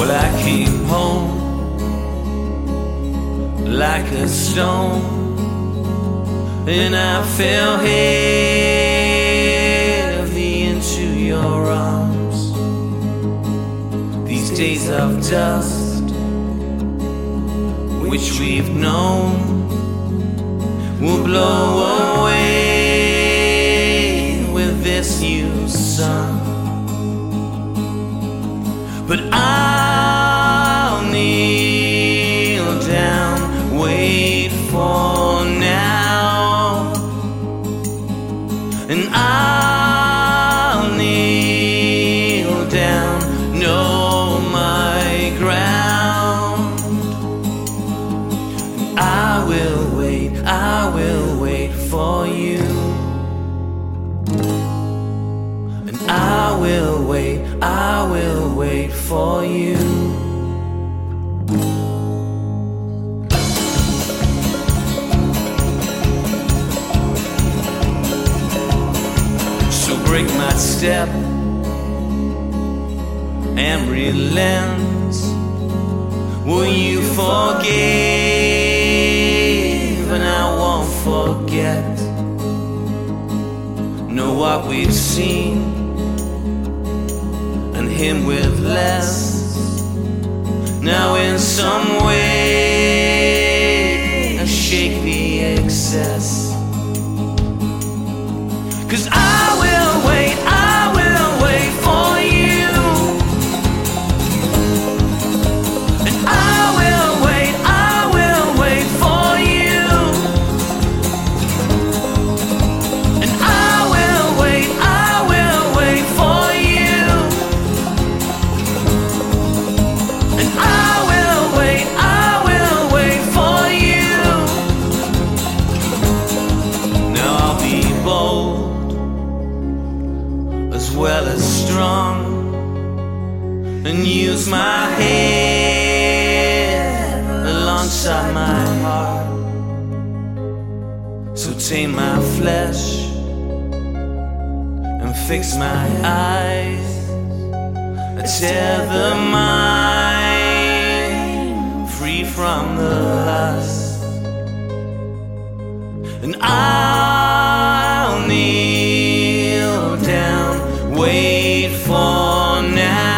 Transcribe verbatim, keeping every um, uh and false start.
I came home like a stone, and I fell heavy into your arms. These days of dust, which we've known, will blow away with this new sun. But I'll kneel down, wait for now, and I'll kneel down, know my ground. And I will wait, I will wait for you, and I will wait, I will wait for you. So break my step and relent. Will you forgive? And I won't forget. Know what we've seen, and him with less. Now in some way I shake the excess. 'Cause I will wait, I will wait for you, and I will wait, I will wait for you, and I will wait, I will wait for you, and I will wait, I will wait for you. Now I'll be bold as well as strong, and use my head alongside my heart. So tame my flesh and fix my eyes, tether mine free from the lust, and I'll kneel down, wait for now.